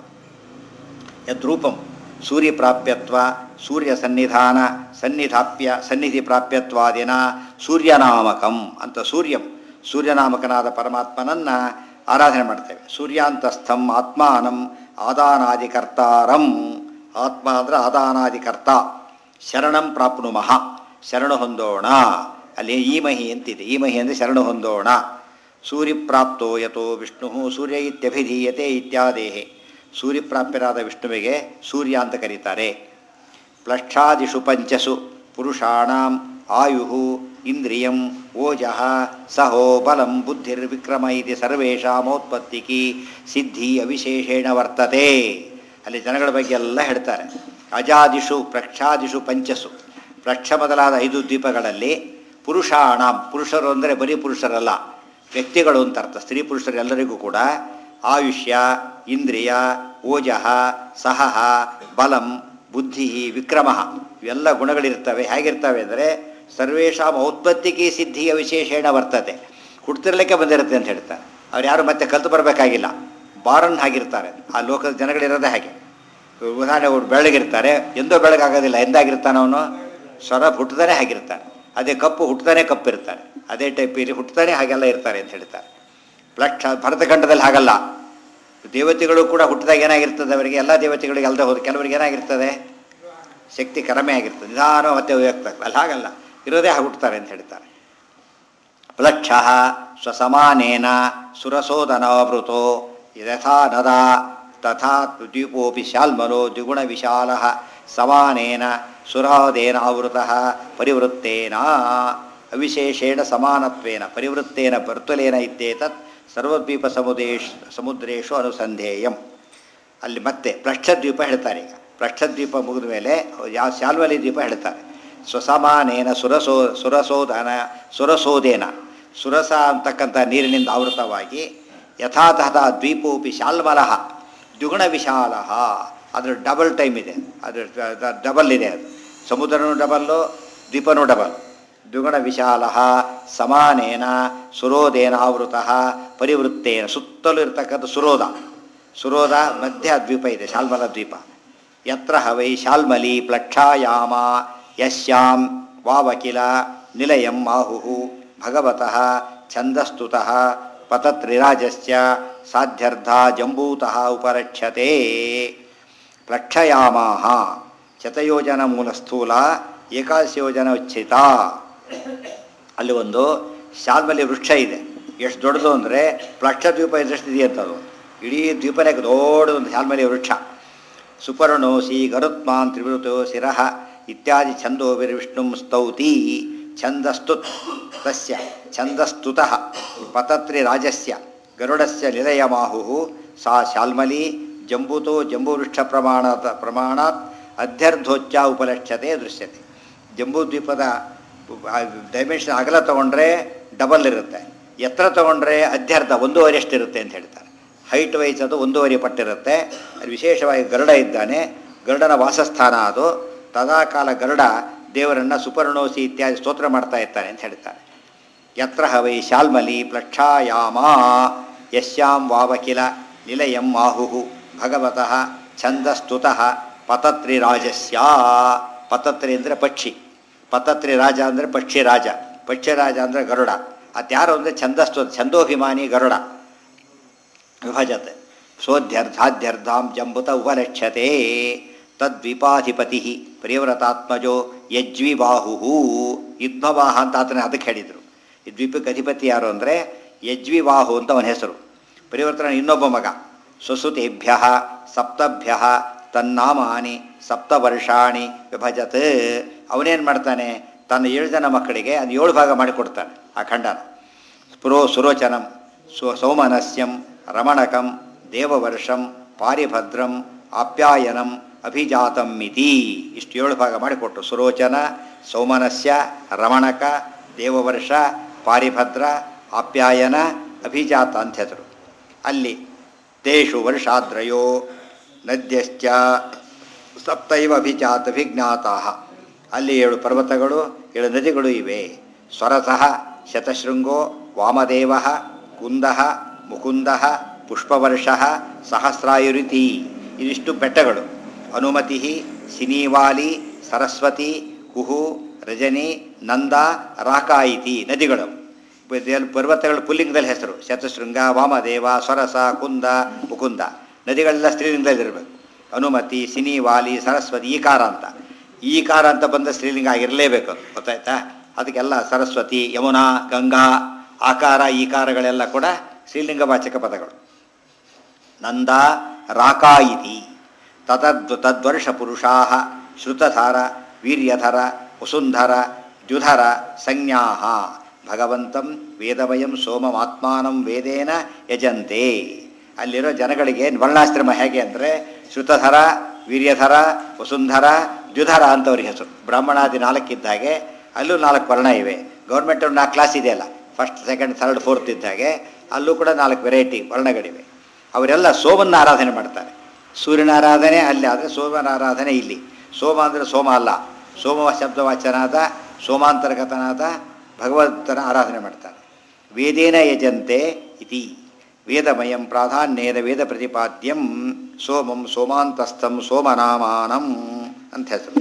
ಯದ್ರೂಪಂ ಸೂರ್ಯ ಪ್ರಾಪ್ಯತ್ವ ಸೂರ್ಯ ಸನ್ನಿಧಾನ ಸನ್ನಿಧಾಪ್ಯ ಸನ್ನಿಧಿ ಪ್ರಾಪ್ಯತ್ವಾದಿನ ಸೂರ್ಯನಾಮಕಂ ಅಂತ. ಸೂರ್ಯಂ ಸೂರ್ಯನಾಮಕನಾದ ಪರಮಾತ್ಮನನ್ನು ಆರಾಧನೆ ಮಾಡ್ತೇವೆ. ಸೂರ್ಯಾಂತಸ್ಥಂ ಆತ್ಮಾನಂ ಆದಾನಾದಿಕರ್ತಾರಂ. ಆತ್ಮ ಅಂದರೆ ಆದಾನಾದಿಕರ್ತ. ಶರಣಂ ಪ್ರಾಪ್ನುಮಃ, ಶರಣು ಹೊಂದೋಣ. ಅಲ್ಲಿ ಈ ಮಹಿ ಅಂತಿದೆ. ಈ ಮಹಿ ಅಂದರೆ ಶರಣು ಹೊಂದೋಣ. ಸೂರ್ಯಪ್ರಾಪ್ತೋ ಯತೋ ವಿಷ್ಣು ಸೂರ್ಯ ಇತ್ಯಭಿಧೀಯತೆ ಇತ್ಯಾದೇಹೆ. ಸೂರ್ಯಪ್ರಾಪ್ಯರಾದ ವಿಷ್ಣುವಿಗೆ ಸೂರ್ಯ ಅಂತ ಕರೀತಾರೆ. ಪ್ಲಕ್ಷಾದಿಷು ಪಂಚಸು ಪುರುಷಾಣಾಂ ಆಯು ಇಂದ್ರಿಯಂ ಓಜಃ ಸಹೋ ಬಲಂ ಬುದ್ಧಿರ್ವಿಕ್ರಮ ಇತಿ ಸರ್ವೇಷಾಮೋತ್ಪತ್ತಿಕಿ ಸಿದ್ಧಿ ಅವಿಶೇಷೇಣ ವರ್ತತೆ. ಅಲ್ಲಿ ಜನಗಳ ಬಗ್ಗೆ ಎಲ್ಲ ಹೇಳ್ತಾರೆ. ಅಜಾದಿಷು ಪ್ರಕ್ಷಾದಿಷು ಪಂಚಸು, ಪ್ರಕ್ಷ ಮೊದಲಾದ ಐದು ದ್ವೀಪಗಳಲ್ಲಿ ಪುರುಷಾಣಾಂ, ಪುರುಷರು ಅಂದರೆ ಬರೀ ಪುರುಷರಲ್ಲ, ವ್ಯಕ್ತಿಗಳು ಅಂತ ಅರ್ಥ. ಸ್ತ್ರೀ ಪುರುಷರೆಲ್ಲರಿಗೂ ಕೂಡ ಆಯುಷ್ಯ, ಇಂದ್ರಿಯ, ಓಜಃ, ಸಹಃ, ಬಲಂ, ಬುದ್ಧಿ, ವಿಕ್ರಮ ಇವೆಲ್ಲ ಗುಣಗಳಿರ್ತವೆ. ಹೇಗಿರ್ತವೆ ಅಂದರೆ ಸರ್ವೇಷಾಂ ಔತ್ಪತ್ತಿಕಿ ಸಿದ್ಧಿಯ ವಿಶೇಷೇಣ ವರ್ತತೆ. ಹುಡ್ತಿರ್ಲಿಕ್ಕೆ ಬಂದಿರುತ್ತೆ ಅಂತ ಹೇಳ್ತಾರೆ. ಅವ್ರು ಯಾರು ಮತ್ತೆ ಕಲ್ತು ಬರಬೇಕಾಗಿಲ್ಲ, ಬಾರನ್ ಆಗಿರ್ತಾರೆ. ಆ ಲೋಕದ ಜನಗಳಿರೋದೇ ಹಾಗೆ. ಉದಾಹರಣೆ ಅವ್ರು ಬೆಳಗಿರ್ತಾರೆ, ಎಂದೋ ಬೆಳಗಾಗೋದಿಲ್ಲ. ಎಂದಾಗಿರ್ತಾನೆ ಅವನು ಸ್ವರ ಹುಟ್ಟತಾನೆ ಆಗಿರ್ತಾನೆ. ಅದೇ ಕಪ್ಪು ಹುಟ್ಟತಾನೆ ಕಪ್ಪಿರ್ತಾರೆ. ಅದೇ ಟೈಪ್ ಇರಿ ಹುಟ್ಟತಾನೆ ಹಾಗೆಲ್ಲ ಇರ್ತಾರೆ ಅಂತ ಹೇಳ್ತಾರೆ. ಪ್ಲಕ್ಷ ಭರತಖಂಡದಲ್ಲಿ ಹಾಗಲ್ಲ. ದೇವತೆಗಳು ಕೂಡ ಹುಟ್ಟಿದಾಗ ಏನಾಗಿರ್ತದೆ ಅವರಿಗೆ, ಎಲ್ಲ ದೇವತೆಗಳಿಗೆ ಅಲ್ಲದೆ ಹೋದ ಕೆಲವರಿಗೆ ಏನಾಗಿರ್ತದೆ, ಶಕ್ತಿ ಕಡಿಮೆ ಆಗಿರ್ತದೆ, ನಿಧಾನ ಮತ್ತೆ ಹೋಗ್ತಾರೆ. ಅಲ್ಲಿ ಹಾಗಲ್ಲ, ಇರೋದೇ ಹುಟ್ಟುತ್ತಾರೆ ಅಂತ ಹೇಳ್ತಾರೆ. ಪ್ಲಕ್ಷ ಸ್ವಸಮಾನೇನ ಸುರಸೋದನಾವೃತೋ ಯಥಾ ನದ ತಥಾ ದ್ವೀಪೋಪಿ ಶಾಲ್ಮಲೋ ದ್ವಿಗುಣ ವಿಶಾಲ ಸಮಾನೇನ ಸುರಾದೇನ ಆವೃತ ಪರಿವೃತ್ತೇನ ಅವಿಶೇಷೇಣ ಸಮಾನತ್ವೇನ ಪರಿವೃತ್ತೇನ ಬರ್ತುಲೇನ ಇತ್ಯೇತತ್ ಸರ್ವದ್ವೀಪ ಸಮುದೇಶ್ ಸಮುದ್ರೇಶು ಅನುಸಂಧೇಯಂ. ಅಲ್ಲಿ ಮತ್ತೆ ಪ್ಲಕ್ಷದ್ವೀಪ ಹೇಳ್ತಾರೆ. ಈಗ ಪ್ಲಕ್ಷದ್ವೀಪ ಮುಗಿದ ಮೇಲೆ ಯಾವ ಶಾಲ್ಮಲಿ ದ್ವೀಪ ಹೇಳ್ತಾರೆ. ಸ್ವಸಮಾನೇನ ಸುರಸೋ ಸುರಸೋದನ ಸುರಸೋದೇನ ಸುರಸ ಅಂತಕ್ಕಂಥ ನೀರಿನಿಂದ ಆವೃತವಾಗಿ ಯಥಾತಥ ದ್ವೀಪೋಪಿ ಶಾಲ್ಮಲಃ ದ್ವಿಗುಣ ವಿಶಾಲ. ಅದ್ರ ಡಬಲ್ ಟೈಮ್ ಇದೆ, ಅದ್ರ ಡಬಲ್ ಇದೆ. ಅದು ಸಮುದ್ರನೂ ಡಬಲ್ಲು, ದ್ವೀಪನೂ ಡಬಲ್. ದ್ವಿಗುಣ ವಿಶಾಲ ಸಮಾನೇನ ಸುರೋದೇನ ಆವೃತ ಪರಿವೃತ್ತೇನ, ಸುತ್ತಲೂ ಇರ್ತಕ್ಕಂಥ ಸುರೋದ ಸುರೋದ ಮಧ್ಯ ದ್ವೀಪ ಇದೆ, ಶಾಲ್ಮಲ ದ್ವೀಪ. ಯತ್ರ ಹವೈ ಶಾಲ್ಮಲಿ ಪ್ಲಕ್ಷಾಯಾಮ ಯಸ್ಯಾಂ ವಾವಕಿಲ ನಿಲಯಂ ಆಹುಹು ಭಗವತಃ ಛಂದಸ್ತುತಃ ಪತತ್ರಿರಾಜಸ್ಯ ಸಾಧ್ಯರ್ಧ ಜಂಬೂತಃ ಉಪರಕ್ಷತೆ. ಪ್ಲಕ್ಷಯಾಮಾಹ ಶತಯೋಜನ ಮೂಲ ಸ್ಥೂಲ ಏಕಾದಶ ಯೋಜನ ಉಚ್ಛಿತ. ಅಲ್ಲಿ ಒಂದು ಶಾಲ್ಮಲಿ ವೃಕ್ಷ ಇದೆ. ಎಷ್ಟು ದೊಡ್ಡದು ಅಂದರೆ ಪ್ಲಕ್ಷ ದ್ವೀಪ ಇದ್ದಷ್ಟು ಇದೆಯಂಥದ್ದು. ಇಡೀ ದ್ವೀಪನೇ ದೊಡ್ಡದೊಂದು ಶಾಲ್ಮಲಿ ವೃಕ್ಷ. ಸುಪರ್ಣೋಸಿ ಗರುತ್ಮಾನ್ ತ್ರಿವೃತೋ ಶಿರಃ ಇತ್ಯಾದಿ ಛಂದೋವಿರ್ವಿಷ್ಣುಂ ಸ್ತೌತಿ ಛಂದಸ್ತುತ್ ತಸ್ಯ ಛಂದಸ್ತುತಃ ಪತತ್ರಿ ರಾಜಸ್ಯ ಗರುಡಸ್ಯ ನಿಲಯಮಾಹುಃ ಸಾ ಶಾಲ್ಮಲಿ ಜಂಬೂತೋ ಜಂಬೂವೃಕ್ಷ ಪ್ರಮಾಣದ ಪ್ರಮಾಣಾತ್ ಅಧ್ಯರ್ಧೋಚ್ಚ ಉಪಲಕ್ಷ್ಯತೆ ದೃಶ್ಯತೆ. ಜಂಬೂದ್ವೀಪದ ಡೈಮೆನ್ಷನ್ ಅಗಲ ತೊಗೊಂಡ್ರೆ ಡಬಲ್ ಇರುತ್ತೆ, ಎತ್ತರ ತೊಗೊಂಡ್ರೆ ಅಧ್ಯರ್ಧ ಒಂದೂವರೆ ಅಷ್ಟಿರುತ್ತೆ ಅಂತ ಹೇಳ್ತಾರೆ. ಹೈಟ್ ವೈಸ್ ಅದು ಒಂದೂವರೆ ಪಟ್ಟಿರುತ್ತೆ. ಅದು ವಿಶೇಷವಾಗಿ ಗರುಡ ಇದ್ದಾನೆ, ಗರುಡನ ವಾಸಸ್ಥಾನ ಅದು. ತದಾಕಾಲ ಗರುಡ ದೇವರನ್ನು ಸುಪರ್ಣೋಸಿ ಇತ್ಯಾದಿ ಸ್ತೋತ್ರ ಮಾಡ್ತಾ ಇರ್ತಾನೆ ಅಂತ ಹೇಳ್ತಾರೆ. ಯತ್ರ ಹವೈ ಶಾಲ್ಮಲಿ ಪ್ಲಕ್ಷಾಯಾಮ ಯಸ್ಯಾಂ ವಾವಕಿಲ ನಿಲಯಂ ಆಹುಹು ಭಗವತಃ ಛಂದಸ್ತುತಃ ಪತತ್ರಿ ರಾಜಸ್ಯ. ಪತತ್ರಿ ಅಂದರೆ ಪಕ್ಷಿ, ಪತತ್ರಿ ರಾಜ ಅಂದರೆ ಪಕ್ಷಿ ರಾಜ, ಪಕ್ಷಿ ರಾಜ ಅಂದರೆ ಗರುಡ. ಅದ್ಯಾರು ಅಂದರೆ ಛಂದಸ್ತು ಛಂದೋಭಿಮಾನಿ ಗರುಡ. ವಿಭಜತೆ ಸೋಧ್ಯರ್ಥಾಧ್ಯರ್ಥಾಂ ಜಂಬುತ ಉಪಲಕ್ಷ್ಯತೆ. ತದ್ವಿಪಾಧಿಪತಿ ಪ್ರಿಯವ್ರತಾತ್ಮಜೋ ಯಜ್ವಿಬಾಹು. ಯುದ್ಧವಾಹ ಅಂತ ಆತನ ಅದಕ್ಕೆ ಹೇಳಿದರು. ಈ ದ್ವೀಪಕ್ಕೆ ಅಧಿಪತಿ ಯಾರು ಅಂದರೆ ಯಜ್ವಿಬಾಹು ಅಂತ ಅವನ ಹೆಸರು. ಪರಿವರ್ತನ ಇನ್ನೊಬ್ಬ ಮಗ. ಸ್ವಸುತೇಭ್ಯ ಸಪ್ತಭ್ಯ ತನ್ನಾಮಾನಿ ಸಪ್ತವರ್ಷಾಣಿ ವಿಭಜತ್. ಅವನೇನು ಮಾಡ್ತಾನೆ, ತನ್ನ ಏಳು ಜನ ಮಕ್ಕಳಿಗೆ ಅದು ಏಳು ಭಾಗ ಮಾಡಿಕೊಡ್ತಾನೆ ಆ ಖಂಡನ. ಸ್ಪುರೋ ಸುರೋಚನಂ ಸ್ವ ಸೌಮನಸ್ಯಂ ರಮಣಕಂ ದೇವವರ್ಷಂ ಪಾರಿಭದ್ರಂ ಆಪ್ಯಾಯನಂ ಅಭಿಜಾತಂ ಮಿತಿ. ಇಷ್ಟು ಏಳು ಭಾಗ ಮಾಡಿಕೊಟ್ಟು ಸುರೋಚನ, ಸೌಮನಸ್ಯ, ರಮಣಕ, ದೇವವರ್ಷ, ಪಾರಿಭದ್ರ, ಆಪ್ಯಾಯನ, ಅಭಿಜಾತ ಅಂತ ಹೆಸರು. ಅಲ್ಲಿ ತೇಷು ವರ್ಷಾದ್ರಯೋ ನದ್ಯಶ್ಚ ಸಪ್ತೈವ ಅಭಿಜಾತ ಅಭಿಜ್ಞಾತಾ. ಅಲ್ಲಿ ಏಳು ಪರ್ವತಗಳು ಏಳು ನದಿಗಳು ಇವೆ. ಸ್ವರಸಃ ಶತಶೃಂಗೋ ವಾಮದೇವ ಕುಂದ ಮುಕುಂದ ಪುಷ್ಪವರ್ಷ ಸಹಸ್ರಾಯುರಿತಿ. ಇದಿಷ್ಟು ಬೆಟ್ಟಗಳು. ಅನುಮತಿ ಸಿನೀವಾಲಿ ಸರಸ್ವತಿ ಕುಹು ರಜನಿ ನಂದ ರಾಕಾಯಿತಿ ನದಿಗಳು. ಪರ್ವತಗಳು ಪುಲ್ಲಿಂಗದಲ್ಲಿ ಹೆಸರು. ಶತಶೃಂಗ, ವಾಮದೇವ, ಸ್ವರಸ, ಕುಂದ, ಮುಕುಂದ. ನದಿಗಳೆಲ್ಲ ಸ್ತ್ರೀಲಿಂಗದಲ್ಲಿರಬೇಕು. ಅನುಮತಿ, ಸಿನಿವಾಲಿ, ಸರಸ್ವತಿ, ಈಕಾರ ಅಂತ. ಈಕಾರ ಅಂತ ಬಂದ ಸ್ತ್ರೀಲಿಂಗ ಆಗಿರಲೇಬೇಕು, ಗೊತ್ತಾಯ್ತಾ? ಅದಕ್ಕೆಲ್ಲ ಸರಸ್ವತಿ, ಯಮುನಾ, ಗಂಗಾ ಆಕಾರ ಈಕಾರಗಳೆಲ್ಲ ಕೂಡ ಶ್ರೀಲಿಂಗವಾಚಕ ಪದಗಳು. ನಂದ ರಾಕಾ ಇತಿ ತತದ್ ತದ್ವರ್ಷ ಪುರುಷಾ ಶ್ರುತಧರ ವೀರ್ಯಧರ ವಸುಂಧರ ದ್ಯುಧರ ಸಂಜ್ಞಾ ಭಗವಂತಂ ವೇದವಯಂ ಸೋಮಮಾತ್ಮಾನಂ ವೇದೇನ ಯಜಂತೆ. ಅಲ್ಲಿರೋ ಜನಗಳಿಗೆ ವರ್ಣಾಶ್ರಮ ಹೇಗೆ ಅಂದರೆ ಶ್ರುತಧರ ವೀರ್ಯಧರ ವಸುಂಧರ ದ್ಯುಧರ ಅಂತವ್ರಿಗೆ ಹೆಸರು. ಬ್ರಾಹ್ಮಣಾದಿ ನಾಲ್ಕಿದ್ದ ಹಾಗೆ ಅಲ್ಲೂ ನಾಲ್ಕು ವರ್ಣ ಇವೆ. ಗೌರ್ಮೆಂಟ್ ನಾಲ್ಕು ಕ್ಲಾಸ್ ಇದೆಯಲ್ಲ, ಫಸ್ಟ್ ಸೆಕೆಂಡ್ ಥರ್ಡ್ ಫೋರ್ತ್ ಇದ್ದ ಹಾಗೆ ಅಲ್ಲೂ ಕೂಡ ನಾಲ್ಕು ವೆರೈಟಿ ವರ್ಣಗಳಿವೆ. ಅವರೆಲ್ಲ ಸೋಮನ ಆರಾಧನೆ ಮಾಡ್ತಾರೆ. ಸೂರ್ಯನ ಆರಾಧನೆ ಅಲ್ಲಿ ಆದರೆ ಸೋಮನ ಆರಾಧನೆ ಇಲ್ಲಿ. ಸೋಮ ಅಂದರೆ ಸೋಮ ಅಲ್ಲ, ಸೋಮ ಶಬ್ದವಾಚನಾದ ಸೋಮಾಂತರ್ಗತನಾದ ಭಗವಂತನ ಆರಾಧನೆ ಮಾಡ್ತಾರೆ. ವೇದೇನ ಯಜಂತೆ ಇತಿ ವೇದಮಯಂ ಪ್ರಾಧಾನ್ಯೇನ ವೇದ ಪ್ರತಿಪಾದ್ಯಂ ಸೋಮಂ ಸೋಮಾಂತಸ್ಥಂ ಸೋಮನಾಮಾನಂ ಅಂತ ಹೆಸರು.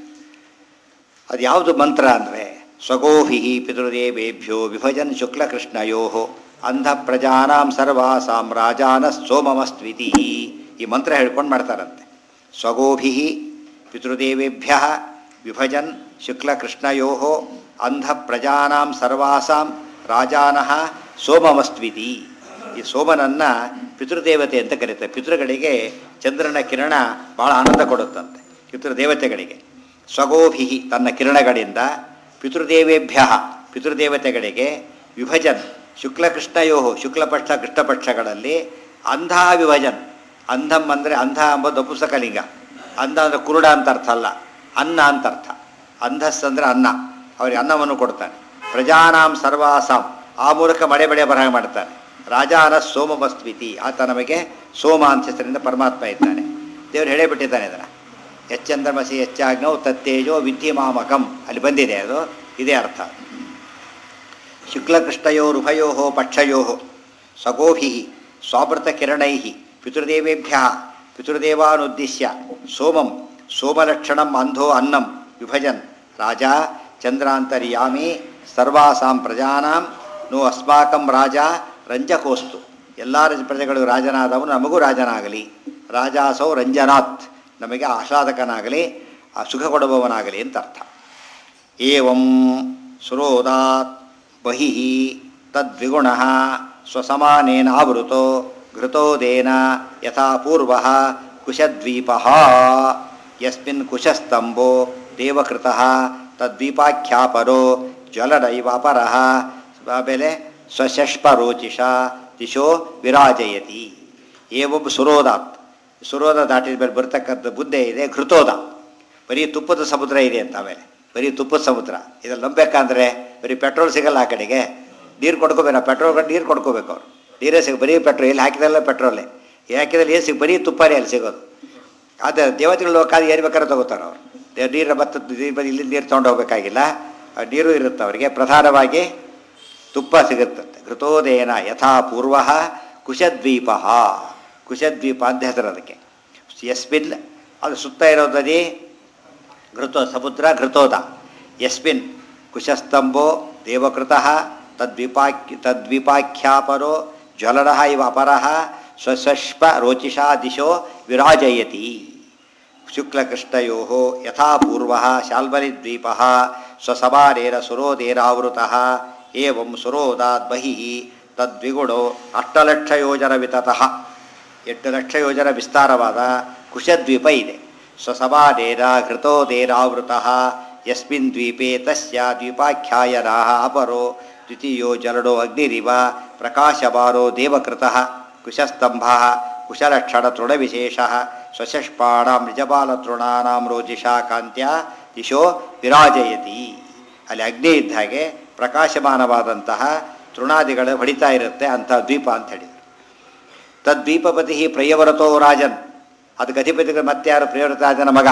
ಅದು ಯಾವುದು ಮಂತ್ರ ಅಂದರೆ ಸ್ವಗೋಭಿ ಪಿತೃದೇವೇಭ್ಯೋ ವಿಭಜನ್ ಶುಕ್ಲಕೃಷ್ಣಯೋ ಅಂಧ ಪ್ರಜಾನಾಂ ಸರ್ವಾಸಾಂ ರಾಜಾನ ಸೋಮಮಸ್ತ್ವಿತಿ. ಈ ಮಂತ್ರ ಹೇಳ್ಕೊಂಡು ಮಾಡ್ತಾರಂತೆ. ಸ್ವಗೋಭಿ ಪಿತೃದೇವೇಭ್ಯ ವಿಭಜನ್ ಶುಕ್ಲಕೃಷ್ಣಯೋ ಅಂಧ ಪ್ರಜಾನಾಂ ಸರ್ವಾಸಾಂ ರಾಜಾನಃ ಸೋಮಮಸ್ತ್ವಿತಿ. ಈ ಸೋಮನನ್ನು ಪಿತೃದೇವತೆ ಅಂತ ಕರೀತಾರೆ. ಪಿತೃಗಳಿಗೆ ಚಂದ್ರನ ಕಿರಣ ಭಾಳ ಆನಂದ ಕೊಡುತ್ತಂತೆ. ಪಿತೃದೇವತೆಗಳಿಗೆ ಸ್ವಗೋಭಿ ತನ್ನ ಕಿರಣಗಳಿಂದ ಪಿತೃದೇವೇಭ್ಯ ಪಿತೃದೇವತೆಗಳಿಗೆ ವಿಭಜನ್ ಶುಕ್ಲಕೃಷ್ಣಯೋ ಶುಕ್ಲಪಕ್ಷ ಕೃಷ್ಣಪಕ್ಷಗಳಲ್ಲಿ ಅಂಧ ವಿಭಜನ್. ಅಂಧಂ ಅಂದರೆ ಅಂಧ ಎಂಬುದು ನಪುಂಸಕಲಿಂಗ. ಅಂಧ ಅಂದರೆ ಕುರುಡ ಅಂತ ಅರ್ಥ ಅಲ್ಲ, ಅನ್ನ ಅಂತ ಅರ್ಥ. ಅಂಧಸ್ ಅಂದರೆ ಅನ್ನ, ಅವರಿಗೆ ಅನ್ನವನ್ನು ಕೊಡ್ತಾನೆ. ಪ್ರಜಾನಾಂ ಸರ್ವಾಸಾಂ ಆ ಮೂಲಕ ಮಳೆ ಬೆಳೆ ಬರಹ ಮಾಡ್ತಾನೆ. ರಾಜಾನ ಸೋಮಮಸ್ತ್ವಿತಿ ಆತ ನಮಗೆ ಸೋಮ ಅಂತ ಹೆಸರಿಂದ ಪರಮಾತ್ಮ ಇದ್ದಾನೆ. ದೇವರು ಹೇಳೇ ಬಿಟ್ಟಿದ್ದಾನೆ ಇದನ್ನು. ಎಚ್ಚಂದ್ರಮಸಿ ಹೆಚ್ಚಾಗ್ನೋ ತತ್ತೇಜೋ ವಿದ್ಯಮಾಮಕಂ ಅಲ್ಲಿ ಬಂದಿದೆ, ಅದು ಇದೇ ಅರ್ಥ. ಶುಕ್ಲಕೃಷ್ಣಯೋರುಭಯೋ ಪಕ್ಷಯೋ ಸಗೋಭಿ ಸ್ವಾಮೃತಕಿರಣೈ ಪಿತೃದೇವೇಭ್ಯ ಪಿತೃದೇವಾನುದ್ದೇಶ್ಯ ಸೋಮಂ ಸೋಮಲಕ್ಷಣಂ ಅಂಧೋ ಅನ್ನಂ ವಿಭಜನ್ ರಾಜ ಚಂದ್ರಾಂತರ್ಯಾಮಿ ಸರ್ವಾಸಾಂ ಪ್ರಜಾನಾಂ ನೋ ಅಸ್ಮಾಕಂ ರಾಜ ರಂಜಕೋಸ್ತು. ಎಲ್ಲ ಪ್ರಜೆಗಳು ರಾಜನಾದವನು ನಮಗೂ ರಾಜನಾಗಲಿ. ರಾಜಾಸೌ ರಂಜನಾತ್ ನಮಗೆ ಆಹ್ಲಾದಕನಾಗಲಿ, ಆ ಸುಖ ಕೊಡುವವನಾಗಲಿ ಅಂತ ಅರ್ಥ. ಏವಂ ಸುರೋದಾತ್ ಬಹಿ ತದ್ವಿಗುಣ ಸ್ವಸಮಾನೇನ ಆವೃತೋ ಘೃತೋದೇನ ಯಥಾ ಪೂರ್ವ ಕುಶದ್ವೀಪ ಯಸ್ಮಿನ್ ಕುಶಸ್ತಂಭೋ ದೇವಕೃತಃ ತದ್ವೀಪಾಖ್ಯಾಪರೋ ಜ್ವಲನೈವಾಪರಃ ಆಮೇಲೆ ಸ್ವಷಷ್ಪರೋಚಿಷ ದಿಶೋ ವಿರಾಜಯತಿ. ಏವಂ ಸುರೋದಾತ್ ಸುರೋದ ದಾಟಿದ ಮೇಲೆ ಬರ್ತಕ್ಕಂಥ ಬುದ್ಧೆ ಇದೆ. ಘೃತೋದ ಬರೀ ತುಪ್ಪದ ಸಮುದ್ರ ಇದೆ ಅಂತ. ಆಮೇಲೆ ಬರೀ ತುಪ್ಪದ ಸಮುದ್ರ ಇದ್ರಲ್ಲಿ ನಂಬೇಕಂದ್ರೆ ಬರೀ ಪೆಟ್ರೋಲ್ ಸಿಗಲ್ಲ. ಆ ಕಡೆಗೆ ನೀರು ಕೊಡ್ಕೋಬೇಕು. ನಾವು ಪೆಟ್ರೋಲ್ ನೀರು ಕೊಡ್ಕೋಬೇಕು. ಅವ್ರು ನೀರೇ ಸಿಗ ಬರೀ ಪೆಟ್ರೋಲ್ ಎಲ್ಲಿ ಹಾಕಿದಲ್ಲ ಪೆಟ್ರೋಲೇ, ಹಾಕಿದಲ್ಲಿ ಏನು ಸಿಗ ಬರೀ ತುಪ್ಪನೇ ಅಲ್ಲಿ ಸಿಗೋದು. ಆದರೆ ದೇವತೆಗಳು ಲೋಕಾದ ಏನು ಬೇಕಾದ್ರೆ ತೊಗೋತಾರೆ ಅವರು. ನೀರು ಮತ್ತು ಇಲ್ಲಿ ನೀರು ತೊಗೊಂಡು ಹೋಗ್ಬೇಕಾಗಿಲ್ಲ, ನೀರು ಇರುತ್ತೆ ಅವರಿಗೆ. ಪ್ರಧಾನವಾಗಿ ತುಪ್ಪ ಸಿಗುತ್ತಂತೆ. ಘೃತೋದೇನ ಯಥಾ ಪೂರ್ವ ಕುಶದ್ವೀಪ ಕುಶದ್ವೀಪ ಅಂತ ಹೆಸರು ಅದಕ್ಕೆ. ಯಸ್ಮಿನ್ ಅದು ಸುತ್ತ ಇರೋದದಿ ಘೃತೋ ಸಮುದ್ರ ಘೃತೋದ. ಯಸ್ಮಿನ್ ಕುಶಸ್ತಂಭೋ ದೇವಕೃತಃ ತದ್ವಿಪಾಖ್ಯ ತದ್ವಿಪಾಖ್ಯಾಪರೋ ಜ್ವಲನಃ ಇವ ಅಪರಃ ಸ್ವಸ್ಪ ರೋಚಿಷಾ ದಿಶೋ ವಿರಾಜಯತಿ. ಶುಕ್ಲಕೃಷ್ಣಯೋ ಯಥಾ ಪೂರ್ವ ಶಾಲ್ಮಲಿದ್ವೀಪ ಸ್ವಸಮಾನೇನ ಸುರೋದೇನಾವೃತಃ. ಏವಂ ಸುರೋದಾತ್ ಬಹಿಃ ತದ್ವಿಗುಣೋ ಅಷ್ಟಲಕ್ಷ ಯೋಜನ ವಿತತಃ. ಎಂಟು ಲಕ್ಷ ಯೋಜನ ವಿಸ್ತಾರವಾದ ಕುಶದ್ವೀಪ ಇದೆ. ಸ್ವಸಮಾನೇನ ಘೃತೋದೇನಾವೃತಃ ಯಸ್ಮಿನ್ ದ್ವೀಪೆ ತಸ್ಯ ದ್ವೀಪಾಖ್ಯಾಯನಾಃ ಅಪರೋ ದ್ವಿತೀಯೋ ಜಲಡೋ ಅಗ್ನಿರಿವ ಪ್ರಕಾಶಮಾನೋ ದೇವಕೃತಃ ಕುಶಸ್ತಂಭಃ ಕುಶಲಕ್ಷಣತೃಣವಿಶೇಷಃ ಸ್ವಷಷ್ಪಾಣಾಂ ನಿಜಬಾಲತೃಣಾನಾಂ ರೋಜಿಷಾ ಕಾಂತ್ಯ ದಿಶೋ ವಿರಾಜಯತಿ. ಅಲ್ಲಿ ಅಗ್ನಿ ಇದ್ದ ಹಾಗೆ ಪ್ರಕಾಶಮಾನವಾದಂತಹ ತೃಣಾದಿಗಳು ಹೊಡಿತಾ ಇರುತ್ತೆ ಅಂಥ ದ್ವೀಪ ಅಂತ ಹೇಳಿದರು. ತದ್ವೀಪಪತಿ ಪ್ರಿಯವರತೋ ರಾಜನ್. ಅದಕ್ಕೆ ಅಧಿಪತಿಗಳು ಮತ್ತೆ ಯಾರು? ಪ್ರಿಯವರತರಾಜನ ಮಗ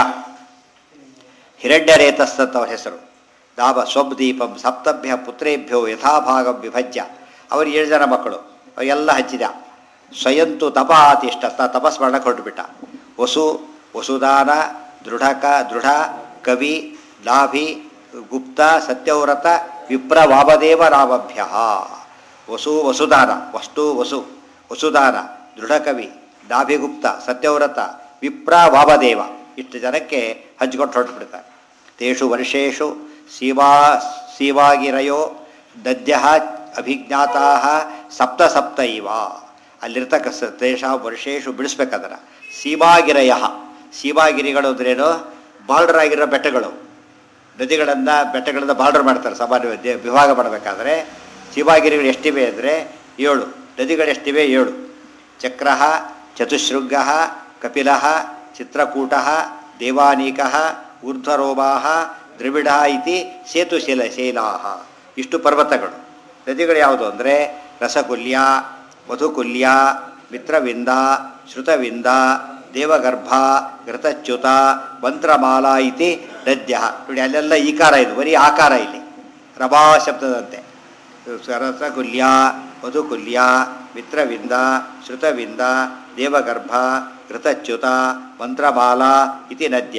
ಹಿರಣ್ಯರೇತಸ್ತತ್ ಅವ್ರ ಹೆಸರು. ದಾವ ಸ್ವಬ್ದೀಪಂ ಸಪ್ತಭ್ಯ ಪುತ್ರೇಭ್ಯೋ ಯಥಾಭಾಗ ವಿಭಜ್ಯ. ಅವರು ಏಳು ಜನ ಮಕ್ಕಳು, ಅವೆಲ್ಲ ಹಚ್ಚಿದ. ಸ್ವಯಂತು ತಪಾತಿಷ್ಠ ತಪಸ್ಮರಣಕ್ಕೆ ಹೊರಟುಬಿಟ್ಟ. ವಸು ವಸುದಾನ ದೃಢಕ ದೃಢ ಕವಿ ಲಾಭಿ ಗುಪ್ತ ಸತ್ಯವ್ರತ ವಿಪ್ರ ವಾಮದೇವ ರಾಮಭ್ಯ. ವಸು ವಸುದಾನ ವಸ್ತು ವಸು ವಸುದಾನ ದೃಢಕವಿ ನಾಭಿಗುಪ್ತ ಸತ್ಯವ್ರತ ವಿಪ್ರ ವಾಮದೇವ ಇಷ್ಟು ಜನಕ್ಕೆ ಹಂಚಿಕೊಂಡು ಹೊರಟುಬಿಡ್ತಾರೆ. ತೇಷು ವರ್ಷೇಷು ಸೀವಾ ಸೀವಾಗಿರಯೋ ದದ್ಯ ಅಭಿಜ್ಞಾತಾ ಸಪ್ತ ಸಪ್ತ ಇವ ಅಲ್ಲಿರ್ತಕ್ಕ ಸ ತೇಷ ವರ್ಷೇಶು ಬಿಡಿಸ್ಬೇಕಂದ್ರೆ ಸೀಮಾಗಿರಯ ಸೀಮಾಗಿರಿಗಳು ಅಂದ್ರೇನು ಬಾರ್ಡರ್ ಆಗಿರೋ ಬೆಟ್ಟಗಳು ನದಿಗಳಿಂದ ಬೆಟ್ಟಗಳಿಂದ ಬಾರ್ಡರ್ ಮಾಡ್ತಾರೆ ಸಾಮಾನ್ಯ ದೇ- ವಿಭಾಗ ಮಾಡಬೇಕಾದ್ರೆ ಸೀಮಾಗಿರಿಗಳು ಎಷ್ಟಿವೆ ಅಂದರೆ ಏಳು ನದಿಗಳು ಎಷ್ಟಿವೆ ಏಳು ಚಕ್ರ ಚತುಶೃಂಗ ಕಪಿಲ ಚಿತ್ರಕೂಟ ದೇವಾನೀಕ ಊರ್ಧ್ವರೋಮಾ ದ್ರವಿಡ ಇತಿ ಸೇತುಶೀಲ ಶೈಲಾ ಇಷ್ಟು ಪರ್ವತಗಳು. ನದಿಗಳು ಯಾವುದು ಅಂದರೆ ರಸಕುಲ್ಯ ಮಧುಕುಲ್ಯ ಮಿತ್ರವಿಂದ ಶ್ರುತವಿಂದ ದೇವಗರ್ಭ ಘೃತಚ್ಯುತ ಮಂತ್ರಮಾಲಾ ಇತಿ ನದ್ಯ ನೋಡಿ ಅಲ್ಲೆಲ್ಲ ಈಕಾರ ಇದು ಬರೀ ಆಕಾರ ಇಲ್ಲಿ ರಭಾ ಶಬ್ದದಂತೆ ರಸಕುಲ್ಯ ಮಧುಕುಲ್ಯ ಮಿತ್ರವಿಂದ ಶ್ರುತವಿಂದ ದೇವಗರ್ಭ ಘೃತಚ್ಯುತ ಮಂತ್ರಮಾಲಾ ಇತಿ ನದ್ಯ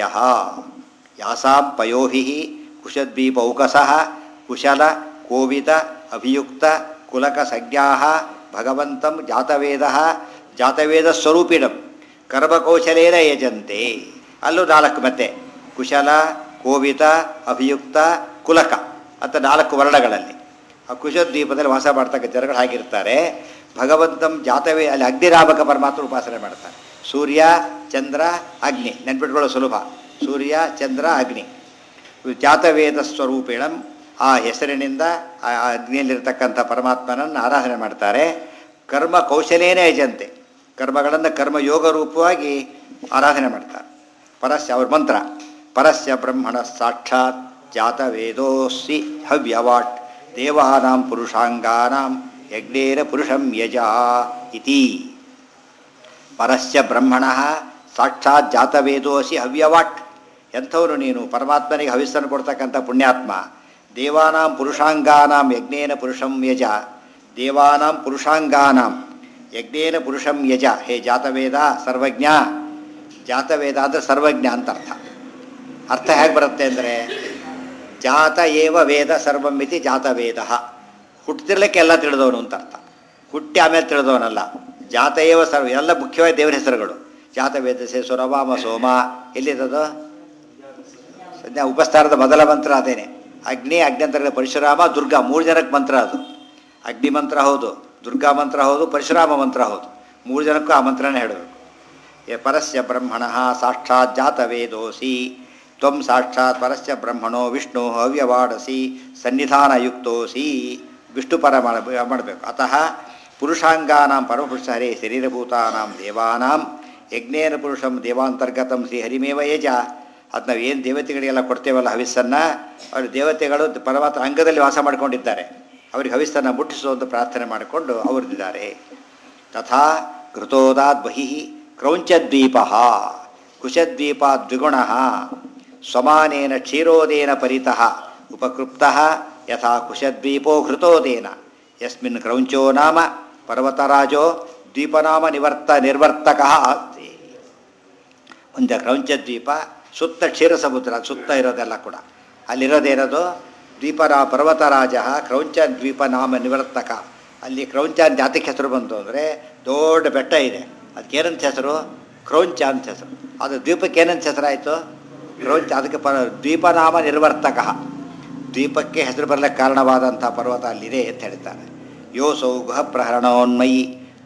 ಯಾಸಾಂ ಪಯೋಭಿ ಕುಶದ್ವೀಪೌಕಸಃ ಕುಶಲ ಕೋವಿದ ಅಭಿಯುಕ್ತ ಕುಲಕ ಸಂಜ್ಞಾ ಭಗವಂತಂ ಜಾತವೇದ ಜಾತವೇದ ಸ್ವರೂಪಿಣಂ ಕರ್ಮಕೌಶಲೇನ ಯಜಂತೆ ಅಲ್ಲೂ ನಾಲ್ಕು ಮತ್ತೆ ಕುಶಲ ಕೋವಿತ ಅಭಿಯುಕ್ತ ಕುಲಕ ಅಂತ ನಾಲ್ಕು ವರ್ಣಗಳಲ್ಲಿ ಆ ಕುಶದ್ವೀಪದಲ್ಲಿ ವಾಸ ಮಾಡ್ತಕ್ಕ ಜನಗಳು ಹಾಗಿರ್ತಾರೆ. ಭಗವಂತಂ ಜಾತವೇ ಅಲ್ಲಿ ಅಗ್ನಿರಾಮಕ ಪರಮಾತ್ಮ ಉಪಾಸನೆ ಮಾಡ್ತಾರೆ. ಸೂರ್ಯ ಚಂದ್ರ ಅಗ್ನಿ ನೆನ್ಪಿಟ್ಕೊಳ್ಳೋ ಸುಲಭ. ಸೂರ್ಯ ಚಂದ್ರ ಅಗ್ನಿ ಜಾತವೇದ ಸ್ವರೂಪಿಣಂ ಆ ಹೆಸರಿನಿಂದ ಆ ಅಗ್ನಿಯಲ್ಲಿರ್ತಕ್ಕಂಥ ಪರಮಾತ್ಮನನ್ನು ಆರಾಧನೆ ಮಾಡ್ತಾರೆ. ಕರ್ಮ ಕೌಶಲೇನೇ ಯಜಂತೆ ಕರ್ಮಗಳನ್ನು ಕರ್ಮಯೋಗ ರೂಪವಾಗಿ ಆರಾಧನೆ ಮಾಡ್ತಾರೆ. ಪರಸ್ಯ ಅವ್ರ ಮಂತ್ರ ಪರಸ್ಯ ಬ್ರಹ್ಮಣ ಸಾಕ್ಷಾತ್ ಜಾತವೇದೋಸಿ ಹವ್ಯವಾಟ್ ದೇವಾನಾಂ ಪುರುಷಾಂಗಾನಾಂ ಯಜ್ಞೇನ ಪುರುಷಂ ಯಜ ಇತಿ. ಪರಸ್ಯ ಬ್ರಹ್ಮಣ ಸಾಕ್ಷಾತ್ ಜಾತವೇದೋಸಿ ಹವ್ಯವಾಟ್ ಎಂಥವನು ನೀನು ಪರಮಾತ್ಮನಿಗೆ ಹವಿಸ್ಸನ್ನು ಕೊಡ್ತಕ್ಕಂಥ ಪುಣ್ಯಾತ್ಮ. ದೇವಾನಾಂ ಪುರುಷಾಂಗಾನಾಂ ಯಜ್ಞೇನ ಪುರುಷಂ ಯಜ ದೇವಾನಾಂ ಪುರುಷಾಂಗಾನಾಂ ಯಜ್ಞೇನ ಪುರುಷಂ ಯಜ ಹೇ ಜಾತವೇದ ಸರ್ವಜ್ಞ. ಜಾತವೇದ ಅಂದರೆ ಸರ್ವಜ್ಞ ಅಂತ ಅರ್ಥ. ಅರ್ಥ ಹೇಗೆ ಬರುತ್ತೆ ಅಂದರೆ ಜಾತ ಏವ ವೇದ ಸರ್ವಂ ಇತಿ ಜಾತವೇದ ಹುಟ್ಟಿರ್ಲಿಕ್ಕೆ ಎಲ್ಲ ತಿಳಿದವನು ಅಂತ ಅರ್ಥ. ಹುಟ್ಟಿ ಆಮೇಲೆ ತಿಳಿದವನಲ್ಲ. ಜಾತ ಏವ ಸರ್ವ ಎಲ್ಲ ಮುಖ್ಯವಾಗಿ ದೇವರ ಹೆಸರುಗಳು. ಜಾತವೇದ ಸೇ ಸುರವಾಮ ಸೋಮ ಎಲ್ಲಿದ್ದದು ಸದ್ಯ ಉಪಸ್ಥಾನದ ಮೊದಲ ಮಂತ್ರ ಅದೇನೆ. ಅಗ್ನಿ ಅಗ್ನಂತರ ಪರಶುರಾಮ ದುರ್ಗಾ ಮೂರು ಜನಕ್ಕೆ ಮಂತ್ರ ಅದು. ಅಗ್ನಿ ಮಂತ್ರ ಹೌದು, ದುರ್ಗಾ ಮಂತ್ರ ಹೌದು, ಪರಶುರಾಮ ಮಂತ್ರ ಹೌದು. ಮೂರು ಜನಕ್ಕೂ ಆ ಮಂತ್ರನೇ ಹೇಳಬೇಕು. ಯೇ ಪರಸ್ಯ ಬ್ರಹ್ಮಣ ಸಾಕ್ಷಾತ್ ಜಾತವೇದೋಸಿ ತ್ವಂ ಸಾಕ್ಷಾತ್ ಪರಸ್ಯ ಬ್ರಹ್ಮಣೋ ವಿಷ್ಣು ಅವ್ಯವಾಡಸಿ ಸನ್ನಿಧಾನಯುಕ್ತೋಸಿ ವಿಷ್ಣು ಪರ ಮಾಡಬೇಕು. ಅತಃ ಪುರುಷಾಂಗಾನಾಂ ಪರಮಪುರುಷ ಹರೇ ಶರೀರಭೂತಾನಾಂ ದೇವಾನಾಂ ಯಜ್ಞೇನ ಪುರುಷಂ ದೇವಾಂತರ್ಗತಂ ಶ್ರೀ ಹರಿಮೇವ ಯಜ. ಅದು ನಾವು ಏನು ದೇವತೆಗಳಿಗೆಲ್ಲ ಕೊಡ್ತೇವಲ್ಲ ಹವಿಸ್ಸನ್ನು, ಅವರು ದೇವತೆಗಳು ಪರಮಾತ್ಮ ಅಂಗದಲ್ಲಿ ವಾಸ ಮಾಡಿಕೊಂಡಿದ್ದಾರೆ. ಅವರಿಗೆ ಹವಿಸ್ಸನ್ನು ಮುಟ್ಟಿಸುವಂತ ಪ್ರಾರ್ಥನೆ ಮಾಡಿಕೊಂಡು ಅವರಿದ್ದಾರೆ. ತಥಾ ಘೃತೋದಾತ್ ಬಹಿಃ ಕ್ರೌಂಚದ್ವೀಪ ಕುಶದ್ವೀಪಾತ್ ದ್ವಿಗುಣ ಸ್ವಮಾನೇನ ಕ್ಷೀರೋದೇನ ಪರಿತಃ ಉಪಕೃಪ್ತಃ ಯಥಾ ಕುಶದ್ವೀಪೋ ಘೃತೋದೇನ ಯಸ್ಮಿನ್ ಕ್ರೌಂಚೋ ನಾಮ ಪರ್ವತರಾಜೋ ದ್ವೀಪನಾಮ ನಿವರ್ತ ನಿರ್ವರ್ತಕಃ ಅಸ್ತಿ. ಒಂದು ಕ್ರೌಂಚದ್ವೀಪ ಸುತ್ತ ಕ್ಷೀರ ಸಮುದ್ರ ಸುತ್ತ ಇರೋದೆಲ್ಲ ಕೂಡ ಅಲ್ಲಿರೋದೇನದು ದ್ವೀಪರಾ ಪರ್ವತರಾಜ ಕ್ರೌಂಚ ದ್ವೀಪ ನಾಮ ನಿವರ್ತಕ. ಅಲ್ಲಿ ಕ್ರೌಂಚ ಅಂತ ಜಾತಿಗೆ ಹೆಸರು ಬಂತು ಅಂದರೆ ದೊಡ್ಡ ಬೆಟ್ಟ ಇದೆ, ಅದಕ್ಕೇನಂತ ಹೆಸರು ಕ್ರೌಂಚ ಅಂತ ಹೆಸರು. ಅದು ದ್ವೀಪಕ್ಕೆ ಏನಂತ ಹೆಸರಾಯಿತು ಕ್ರೌಂಚ. ಅದಕ್ಕೆ ಪ ದ್ವೀಪನಾಮ ನಿರ್ವರ್ತಕ, ದ್ವೀಪಕ್ಕೆ ಹೆಸರು ಬರಲಿಕ್ಕೆ ಕಾರಣವಾದಂಥ ಪರ್ವತ ಅಲ್ಲಿದೆ ಅಂತ ಹೇಳ್ತಾರೆ. ಯೋಸೌ ಗುಹ ಪ್ರಹರಣೋನ್ಮಯಿ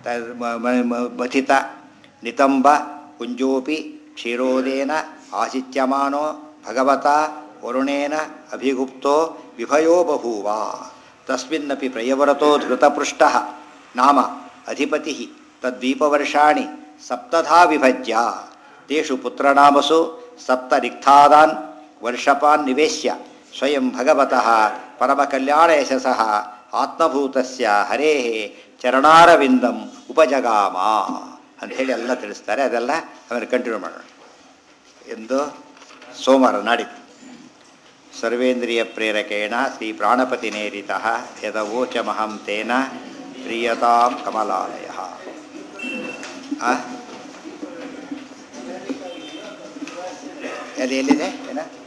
ಮಥಿತ ನಿತಂಬ ಕುಂಜೋಪಿ ಕ್ಷೀರೋದೇನ ಆಶಿಚ್ಯಮಾನೋ ಭಗವತ ವರುಣೇನ ಅಭಿಗುಪ್ತೋ ವಿಭಯೋ ಬಭೂವ ತಸ್ಮಿನ್ನಪಿ ಪ್ರಯವರತೋ ಧೃತಪೃಷ್ಟ ನಾಮ ಅಧಿಪತಿ ತದ್ವೀಪವರ್ಷಾಣಿ ಸಪ್ತಧಾ ವಿಭಜ್ಯ ತೇಷು ಪುತ್ರನಾಮಸು ಸಪ್ತ ರಿಕ್ತಾದಾನ್ ವರ್ಷಪಾನ್ ನಿವೇಶ್ಯ ಸ್ವಯಂ ಭಗವತಃ ಪರಮಕಲ್ಯಾಣ ಯಶಸಃ ಆತ್ಮಭೂತಸ್ಯ ಹರೇಃ ಚರಣಾರವಿಂದಂ ಉಪಜಗಾಮ ಅಂಥೇಳಿ ಎಲ್ಲ ತಿಳಿಸ್ತಾರೆ. ಅದೆಲ್ಲ ಆಮೇಲೆ ಕಂಟಿನ್ಯೂ ಮಾಡೋಣ ಎಂದು ಸೋಮವಾರ ನಾಡಿದ್ದು. ಸರ್ವೇಂದ್ರಿಯ ಪ್ರೇರಕೇಣ ಶ್ರೀ ಪ್ರಾಣಪತಿ ನೇರಿತ ಯದವೋಚಮಹಂ ತೇನ ಪ್ರಿಯತಾಂ ಕಮಲಾಲಯ. ಎಲ್ಲಿ ಎಲ್ಲಿದೆ ಏನ